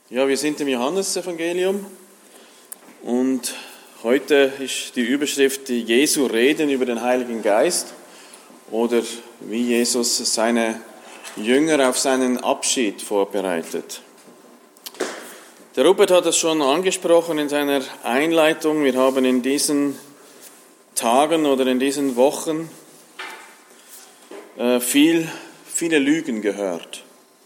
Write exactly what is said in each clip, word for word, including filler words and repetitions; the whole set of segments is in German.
Ja, wir sind im Johannesevangelium und heute ist die Überschrift die Jesu Reden über den Heiligen Geist oder wie Jesus seine Jünger auf seinen Abschied vorbereitet. Der Rupert hat es schon angesprochen in seiner Einleitung. Wir haben in diesen Tagen oder in diesen Wochen äh, viel, viele Lügen gehört.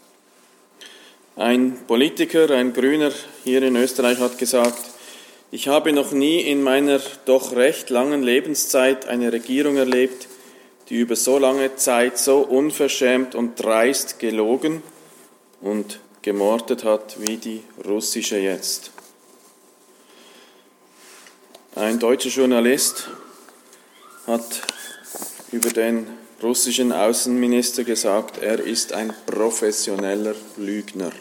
Ein Politiker, ein Grüner hier in Österreich hat gesagt, ich habe noch nie in meiner doch recht langen Lebenszeit eine Regierung erlebt, die über so lange Zeit so unverschämt und dreist gelogen und gemordet hat wie die russische jetzt. Ein deutscher Journalist hat über den russischen Außenminister gesagt, er ist ein professioneller Lügner.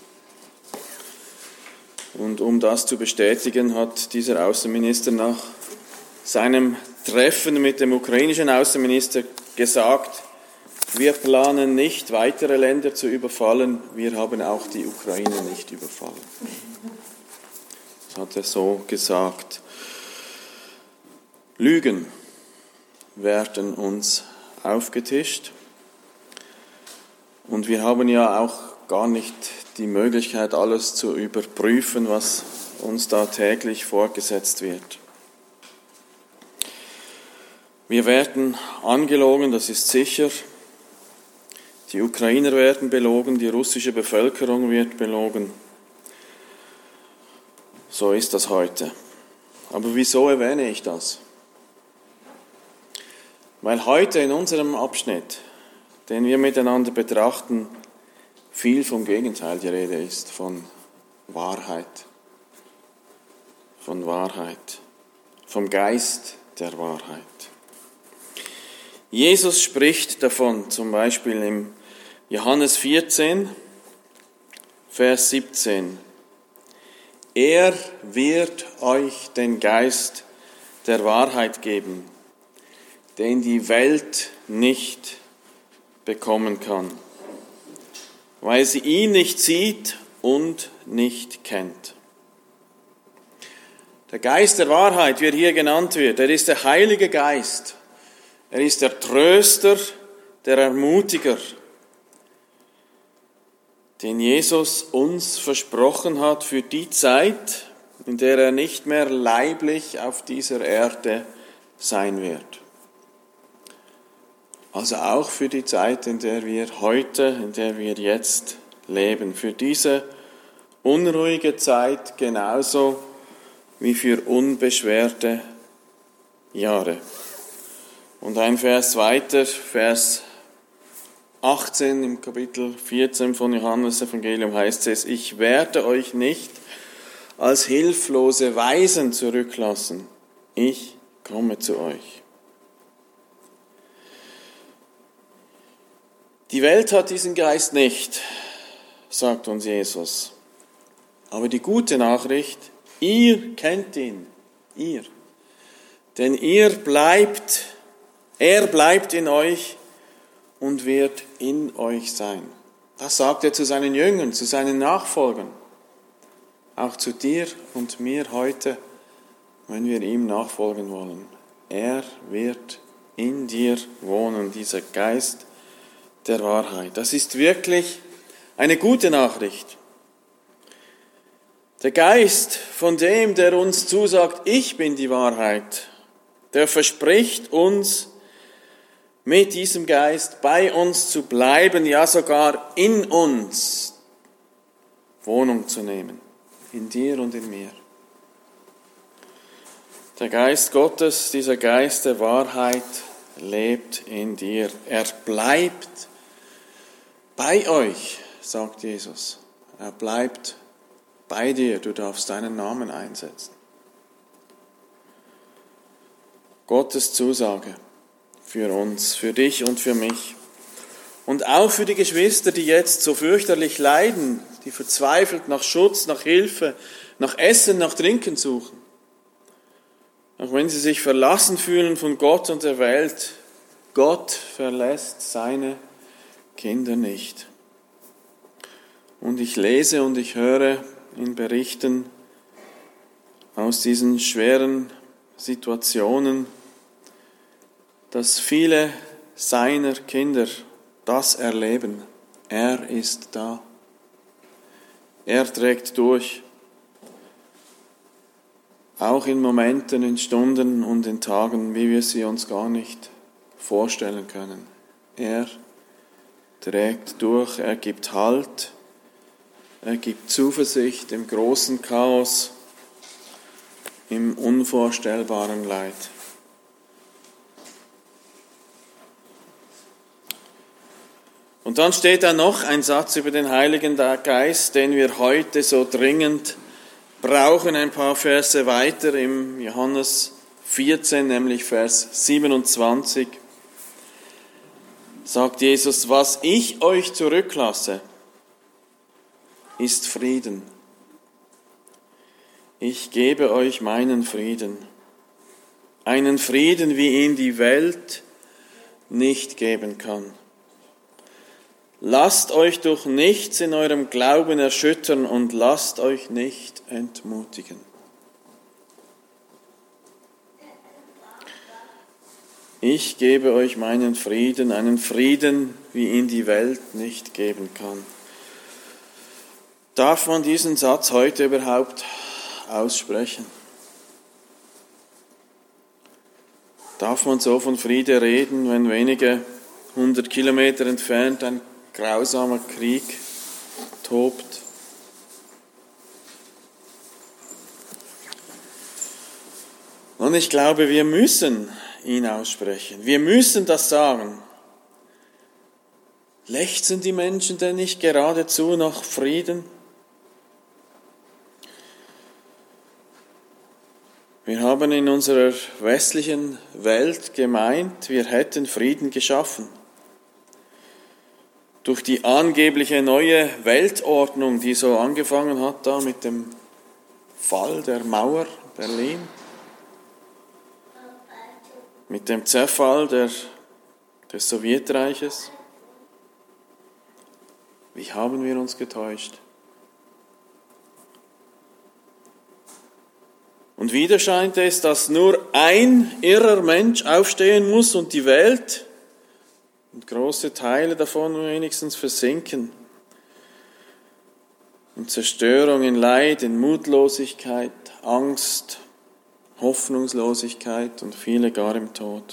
Und um das zu bestätigen, hat dieser Außenminister nach seinem Treffen mit dem ukrainischen Außenminister gesagt, wir planen nicht, weitere Länder zu überfallen, wir haben auch die Ukraine nicht überfallen. Das hat er so gesagt. Lügen werden uns aufgetischt und wir haben ja auch gar nicht die Möglichkeit, alles zu überprüfen, was uns da täglich vorgesetzt wird. Wir werden angelogen, das ist sicher. Die Ukrainer werden belogen, die russische Bevölkerung wird belogen. So ist das heute. Aber wieso erwähne ich das? Weil heute in unserem Abschnitt, den wir miteinander betrachten, viel vom Gegenteil die Rede ist, von Wahrheit. Von Wahrheit. Vom Geist der Wahrheit. Jesus spricht davon, zum Beispiel im Johannes vierzehn, Vers siebzehn. Er wird euch den Geist der Wahrheit geben, den die Welt nicht bekommen kann, weil sie ihn nicht sieht und nicht kennt. Der Geist der Wahrheit, wie er hier genannt wird, er ist der Heilige Geist. Er ist der Tröster, der Ermutiger, den Jesus uns versprochen hat für die Zeit, in der er nicht mehr leiblich auf dieser Erde sein wird. Also auch für die Zeit, in der wir heute, in der wir jetzt leben. Für diese unruhige Zeit genauso wie für unbeschwerte Jahre. Und ein Vers weiter, Vers achtzehn im Kapitel vierzehn von Johannes Evangelium heißt es, ich werde euch nicht als hilflose Waisen zurücklassen. Ich komme zu euch. Die Welt hat diesen Geist nicht, sagt uns Jesus. Aber die gute Nachricht, ihr kennt ihn, ihr. Denn ihr bleibt, er bleibt in euch und wird in euch sein. Das sagt er zu seinen Jüngern, zu seinen Nachfolgern. Auch zu dir und mir heute, wenn wir ihm nachfolgen wollen. Er wird in dir wohnen, dieser Geist der Wahrheit. Das ist wirklich eine gute Nachricht. Der Geist von dem, der uns zusagt, ich bin die Wahrheit, der verspricht uns, mit diesem Geist bei uns zu bleiben, ja sogar in uns Wohnung zu nehmen, in dir und in mir. Der Geist Gottes, dieser Geist der Wahrheit, lebt in dir. Er bleibt bei euch, sagt Jesus. Er bleibt bei dir. Du darfst deinen Namen einsetzen. Gottes Zusage für uns, für dich und für mich. Und auch für die Geschwister, die jetzt so fürchterlich leiden, die verzweifelt nach Schutz, nach Hilfe, nach Essen, nach Trinken suchen. Auch wenn sie sich verlassen fühlen von Gott und der Welt, Gott verlässt seine Kinder nicht. Und ich lese und ich höre in Berichten aus diesen schweren Situationen, dass viele seiner Kinder das erleben. Er ist da. Er trägt durch. Auch in Momenten, in Stunden und in Tagen, wie wir sie uns gar nicht vorstellen können. Er trägt durch, er gibt Halt, er gibt Zuversicht im großen Chaos, im unvorstellbaren Leid. Und dann steht da noch ein Satz über den Heiligen Geist, den wir heute so dringend brauchen, ein paar Verse weiter im Johannes vierzehn, nämlich Vers siebenundzwanzig, sagt Jesus, was ich euch zurücklasse, ist Frieden. Ich gebe euch meinen Frieden, einen Frieden, wie ihn die Welt nicht geben kann. Lasst euch durch nichts in eurem Glauben erschüttern und lasst euch nicht entmutigen. Ich gebe euch meinen Frieden, einen Frieden, wie ihn die Welt nicht geben kann. Darf man diesen Satz heute überhaupt aussprechen? Darf man so von Friede reden, wenn wenige hundert Kilometer entfernt ein grausamer Krieg tobt? Und ich glaube, wir müssen ihn aussprechen. Wir müssen das sagen. Lechzen die Menschen denn nicht geradezu nach Frieden? Wir haben in unserer westlichen Welt gemeint, wir hätten Frieden geschaffen. Durch die angebliche neue Weltordnung, die so angefangen hat da mit dem Fall der Mauer Berlin, mit dem Zerfall der, des Sowjetreiches. Wie haben wir uns getäuscht? Und wieder scheint es, dass nur ein irrer Mensch aufstehen muss und die Welt und große Teile davon wenigstens versinken. In Zerstörung, in Leid, in Mutlosigkeit, Angst, Hoffnungslosigkeit und viele gar im Tod.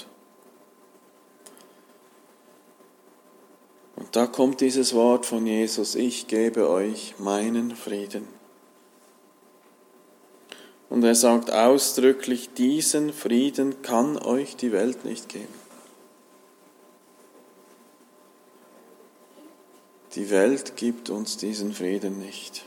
Und da kommt dieses Wort von Jesus, ich gebe euch meinen Frieden. Und er sagt ausdrücklich, diesen Frieden kann euch die Welt nicht geben. Die Welt gibt uns diesen Frieden nicht.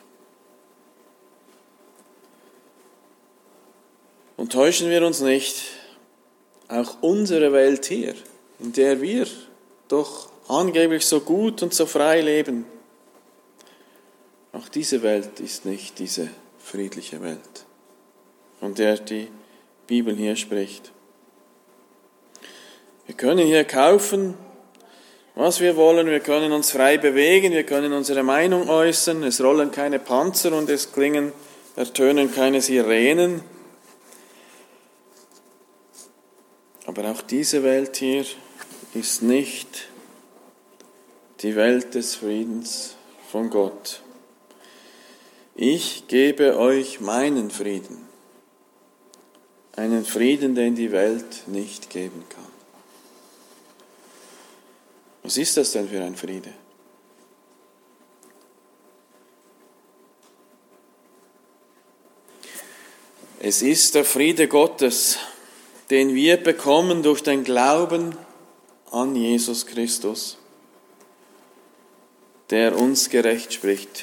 Und täuschen wir uns nicht, auch unsere Welt hier, in der wir doch angeblich so gut und so frei leben, auch diese Welt ist nicht diese friedliche Welt, von der die Bibel hier spricht. Wir können hier kaufen, was wir wollen, wir können uns frei bewegen, wir können unsere Meinung äußern, es rollen keine Panzer und es klingen, ertönen keine Sirenen. Aber auch diese Welt hier ist nicht die Welt des Friedens von Gott. Ich gebe euch meinen Frieden, einen Frieden, den die Welt nicht geben kann. Was ist das denn für ein Friede? Es ist der Friede Gottes, den wir bekommen durch den Glauben an Jesus Christus, der uns gerecht spricht.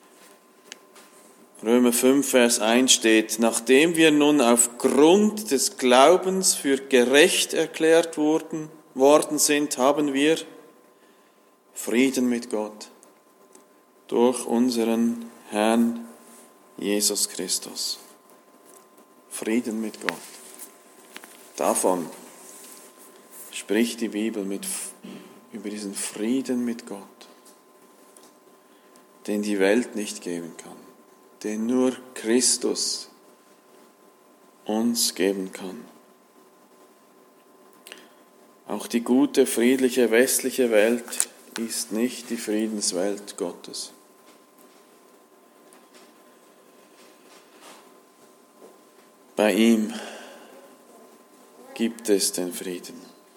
Römer fünf, Vers eins steht, nachdem wir nun aufgrund des Glaubens für gerecht erklärt wurden, worden sind, haben wir Frieden mit Gott durch unseren Herrn Jesus Christus. Frieden mit Gott. Davon spricht die Bibel mit, über diesen Frieden mit Gott. den die Welt nicht geben kann, den nur Christus uns geben kann. Auch die gute, friedliche, westliche Welt ist nicht die Friedenswelt Gottes. Bei ihm gibt es den Frieden.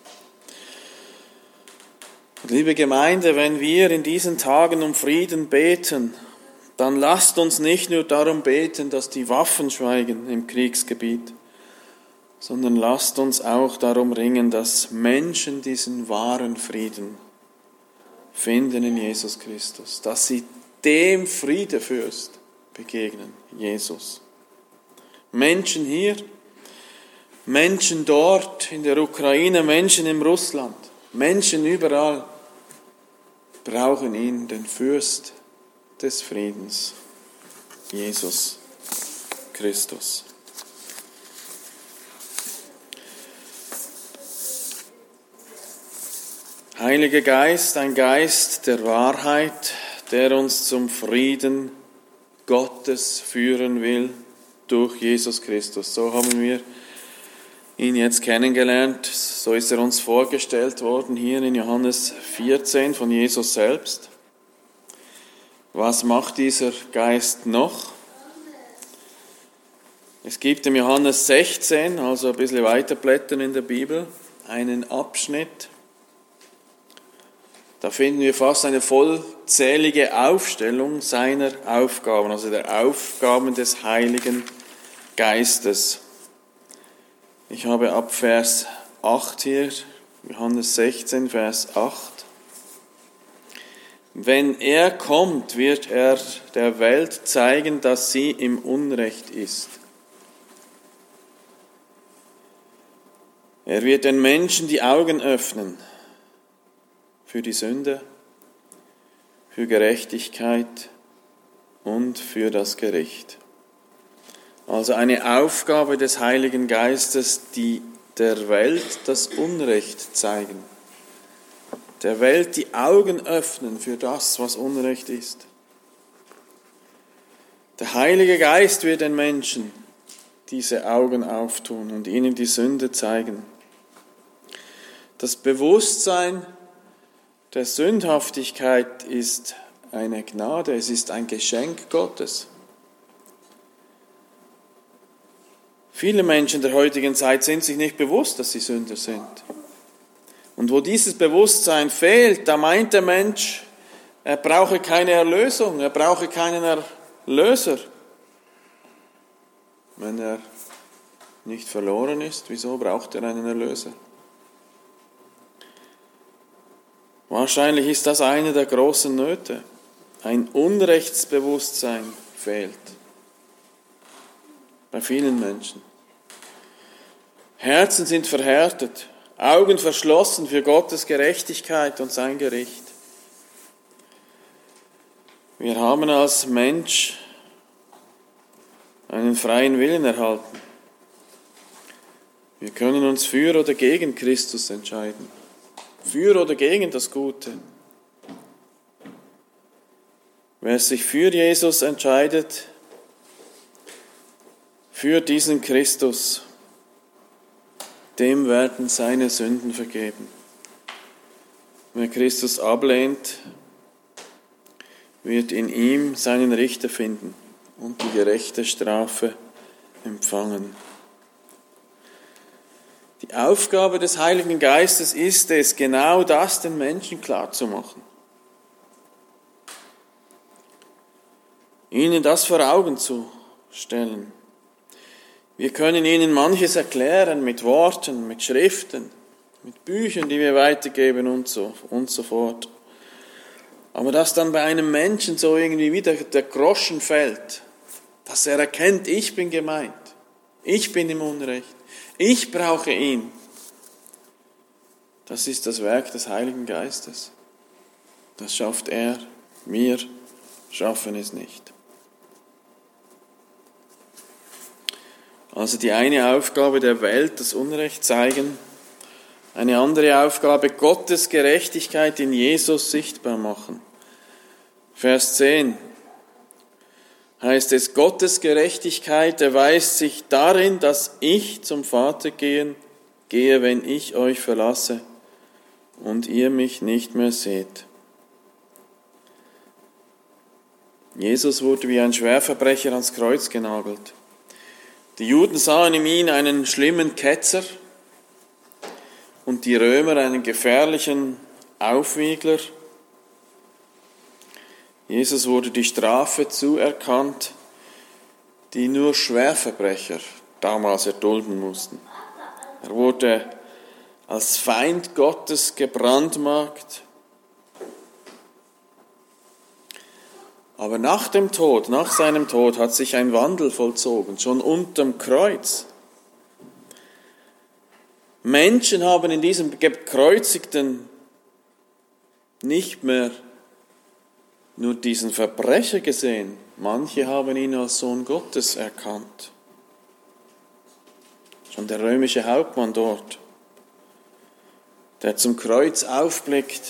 Und liebe Gemeinde, wenn wir in diesen Tagen um Frieden beten, dann lasst uns nicht nur darum beten, dass die Waffen schweigen im Kriegsgebiet, sondern lasst uns auch darum ringen, dass Menschen diesen wahren Frieden finden in Jesus Christus, dass sie dem Friedefürst begegnen, Jesus. Menschen hier, Menschen dort in der Ukraine, Menschen in Russland, Menschen überall brauchen ihn, den Fürst des Friedens, Jesus Christus. Heiliger Geist, ein Geist der Wahrheit, der uns zum Frieden Gottes führen will durch Jesus Christus. So haben wir ihn jetzt kennengelernt, so ist er uns vorgestellt worden hier in Johannes vierzehn von Jesus selbst. Was macht dieser Geist noch? Es gibt im Johannes sechzehn, also ein bisschen weiterblättern in der Bibel, einen Abschnitt. Da finden wir fast eine vollzählige Aufstellung seiner Aufgaben, also der Aufgaben des Heiligen Geistes. Ich habe ab Vers acht hier, Johannes sechzehn, Vers acht. Wenn er kommt, wird er der Welt zeigen, dass sie im Unrecht ist. Er wird den Menschen die Augen öffnen für die Sünde, für Gerechtigkeit und für das Gericht. Also eine Aufgabe des Heiligen Geistes, die der Welt das Unrecht zeigen. Der Welt die Augen öffnen für das, was Unrecht ist. Der Heilige Geist wird den Menschen diese Augen auftun und ihnen die Sünde zeigen. Das Bewusstsein der Sündhaftigkeit ist eine Gnade, es ist ein Geschenk Gottes. Viele Menschen der heutigen Zeit sind sich nicht bewusst, dass sie Sünder sind. Und wo dieses Bewusstsein fehlt, da meint der Mensch, er brauche keine Erlösung, er brauche keinen Erlöser. Wenn er nicht verloren ist, wieso braucht er einen Erlöser? Wahrscheinlich ist das eine der großen Nöte. Ein Unrechtsbewusstsein fehlt bei vielen Menschen. Herzen sind verhärtet, Augen verschlossen für Gottes Gerechtigkeit und sein Gericht. Wir haben als Mensch einen freien Willen erhalten. Wir können uns für oder gegen Christus entscheiden. Für oder gegen das Gute. Wer sich für Jesus entscheidet, für diesen Christus, dem werden seine Sünden vergeben. Wer Christus ablehnt, wird in ihm seinen Richter finden und die gerechte Strafe empfangen. Die Aufgabe des Heiligen Geistes ist es, genau das den Menschen klarzumachen. Ihnen das vor Augen zu stellen. Wir können ihnen manches erklären mit Worten, mit Schriften, mit Büchern, die wir weitergeben und so, und so fort. Aber dass dann bei einem Menschen so irgendwie wieder der Groschen fällt, dass er erkennt, ich bin gemeint, ich bin im Unrecht, ich brauche ihn. Das ist das Werk des Heiligen Geistes. Das schafft er, wir schaffen es nicht. Also die eine Aufgabe der Welt, das Unrecht zeigen, eine andere Aufgabe, Gottes Gerechtigkeit in Jesus sichtbar machen. Vers zehn heißt es, Gottes Gerechtigkeit erweist sich darin, dass ich zum Vater gehen, gehe, wenn ich euch verlasse und ihr mich nicht mehr seht. Jesus wurde wie ein Schwerverbrecher ans Kreuz genagelt. Die Juden sahen in ihm einen schlimmen Ketzer und die Römer einen gefährlichen Aufwiegler. Jesus wurde die Strafe zuerkannt, die nur Schwerverbrecher damals erdulden mussten. Er wurde als Feind Gottes gebrandmarkt. Aber nach dem Tod, nach seinem Tod hat sich ein Wandel vollzogen, schon unterm Kreuz. Menschen haben in diesem Gekreuzigten nicht mehr nur diesen Verbrecher gesehen, manche haben ihn als Sohn Gottes erkannt. Schon der römische Hauptmann dort, der zum Kreuz aufblickt.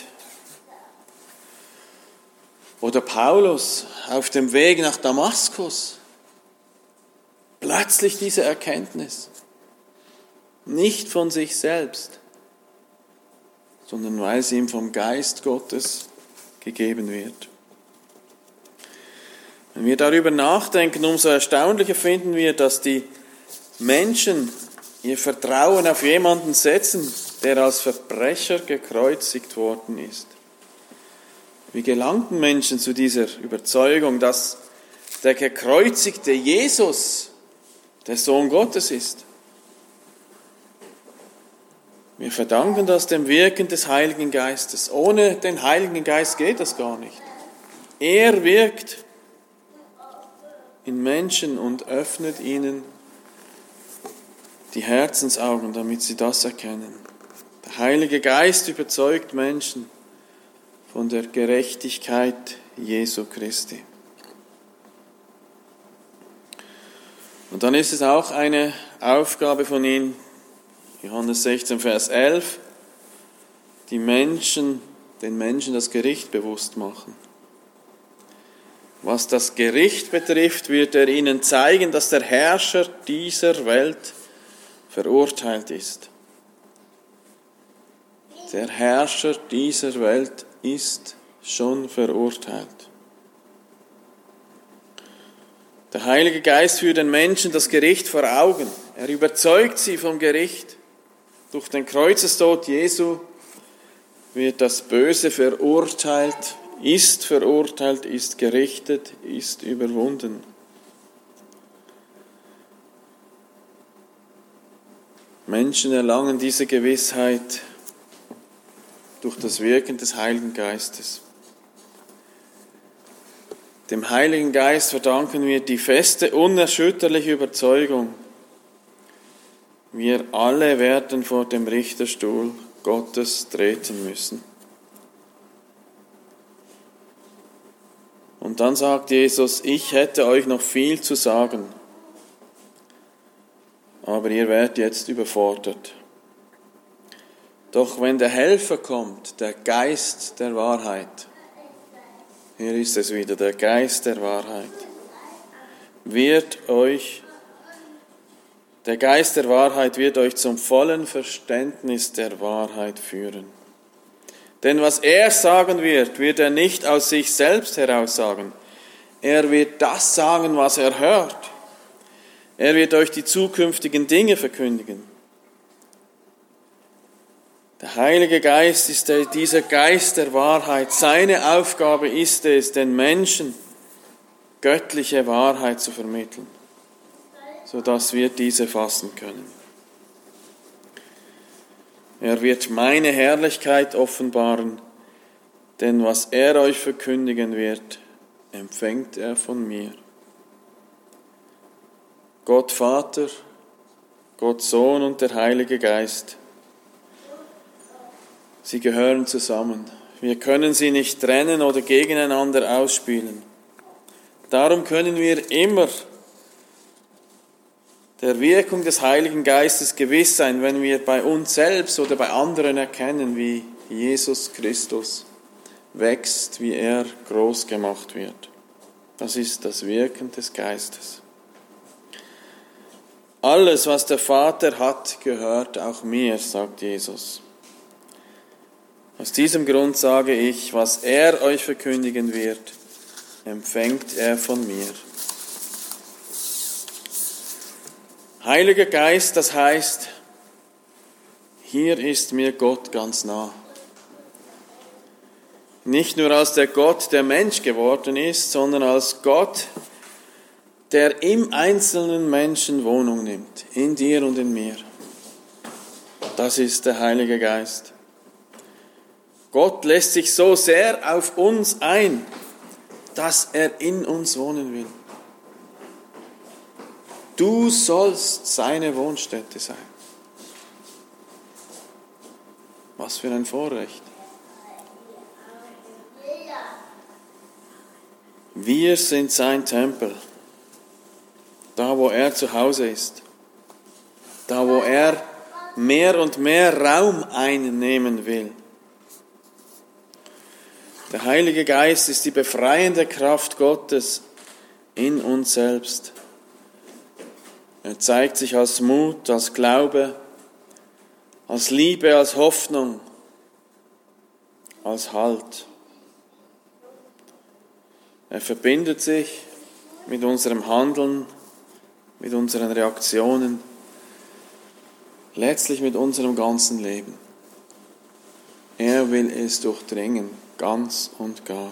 Oder Paulus auf dem Weg nach Damaskus. Plötzlich diese Erkenntnis. Nicht von sich selbst, sondern weil sie ihm vom Geist Gottes gegeben wird. Wenn wir darüber nachdenken, umso erstaunlicher finden wir, dass die Menschen ihr Vertrauen auf jemanden setzen, der als Verbrecher gekreuzigt worden ist. Wie gelangten Menschen zu dieser Überzeugung, dass der gekreuzigte Jesus der Sohn Gottes ist? Wir verdanken das dem Wirken des Heiligen Geistes. Ohne den Heiligen Geist geht das gar nicht. Er wirkt in Menschen und öffnet ihnen die Herzensaugen, damit sie das erkennen. Der Heilige Geist überzeugt Menschen von der Gerechtigkeit Jesu Christi. Und dann ist es auch eine Aufgabe von ihm, Johannes sechzehn, Vers elf, die Menschen, den Menschen das Gericht bewusst machen. Was das Gericht betrifft, wird er ihnen zeigen, dass der Herrscher dieser Welt verurteilt ist. Der Herrscher dieser Welt ist schon verurteilt. Der Heilige Geist führt den Menschen das Gericht vor Augen. Er überzeugt sie vom Gericht. Durch den Kreuzestod Jesu wird das Böse verurteilt, ist verurteilt, ist gerichtet, ist überwunden. Menschen erlangen diese Gewissheit durch das Wirken des Heiligen Geistes. Dem Heiligen Geist verdanken wir die feste, unerschütterliche Überzeugung, wir alle werden vor dem Richterstuhl Gottes treten müssen. Und dann sagt Jesus, ich hätte euch noch viel zu sagen, aber ihr werdet jetzt überfordert. Doch wenn der Helfer kommt, der Geist der Wahrheit, hier ist es wieder, der Geist der Wahrheit, wird euch, der Geist der Wahrheit wird euch zum vollen Verständnis der Wahrheit führen. Denn was er sagen wird, wird er nicht aus sich selbst heraus sagen. Er wird das sagen, was er hört. Er wird euch die zukünftigen Dinge verkündigen. Der Heilige Geist ist der, dieser Geist der Wahrheit. Seine Aufgabe ist es, den Menschen göttliche Wahrheit zu vermitteln, sodass wir diese fassen können. Er wird meine Herrlichkeit offenbaren, denn was er euch verkündigen wird, empfängt er von mir. Gott Vater, Gott Sohn und der Heilige Geist, sie gehören zusammen. Wir können sie nicht trennen oder gegeneinander ausspielen. Darum können wir immer der Wirkung des Heiligen Geistes gewiss sein, wenn wir bei uns selbst oder bei anderen erkennen, wie Jesus Christus wächst, wie er groß gemacht wird. Das ist das Wirken des Geistes. Alles, was der Vater hat, gehört auch mir, sagt Jesus. Aus diesem Grund sage ich, was er euch verkündigen wird, empfängt er von mir. Heiliger Geist, das heißt, hier ist mir Gott ganz nah. Nicht nur als der Gott, der Mensch geworden ist, sondern als Gott, der im einzelnen Menschen Wohnung nimmt, in dir und in mir. Das ist der Heilige Geist. Gott lässt sich so sehr auf uns ein, dass er in uns wohnen will. Du sollst seine Wohnstätte sein. Was für ein Vorrecht. Wir sind sein Tempel. Da, wo er zu Hause ist. Da, wo er mehr und mehr Raum einnehmen will. Der Heilige Geist ist die befreiende Kraft Gottes in uns selbst. Er zeigt sich als Mut, als Glaube, als Liebe, als Hoffnung, als Halt. Er verbindet sich mit unserem Handeln, mit unseren Reaktionen, letztlich mit unserem ganzen Leben. Er will es durchdringen, ganz und gar.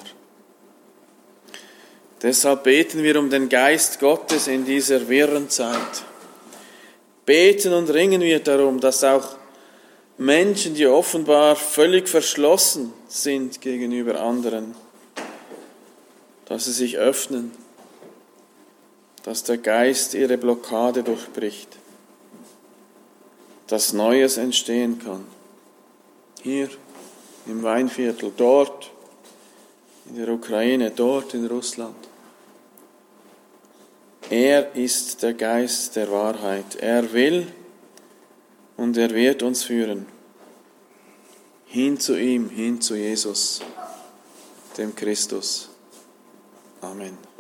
Deshalb beten wir um den Geist Gottes in dieser wirren Zeit. Beten und ringen wir darum, dass auch Menschen, die offenbar völlig verschlossen sind gegenüber anderen, dass sie sich öffnen, dass der Geist ihre Blockade durchbricht, dass Neues entstehen kann. Hier im Weinviertel, dort in der Ukraine, dort in Russland. Er ist der Geist der Wahrheit. Er will und er wird uns führen. Hin zu ihm, hin zu Jesus, dem Christus. Amen.